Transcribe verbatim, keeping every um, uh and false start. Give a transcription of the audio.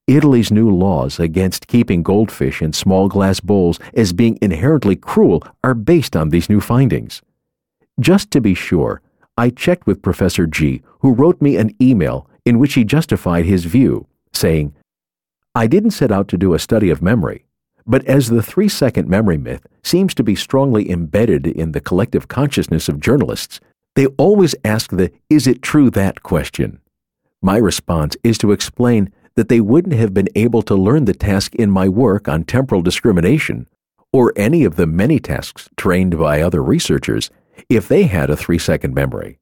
Italy's new laws against keeping goldfish in small glass bowls as being inherently cruel are based on these new findings. Just to be sure, I checked with Professor G, who wrote me an email in which he justified his view, saying, "I didn't set out to do a study of memory, but as the three-second memory myth seems to be strongly embedded in the collective consciousness of journalists, they always ask the 'is it true that' question. My response is to explain that they wouldn't have been able to learn the task in my work on temporal discrimination, or any of the many tasks trained by other researchers, if they had a three-second memory.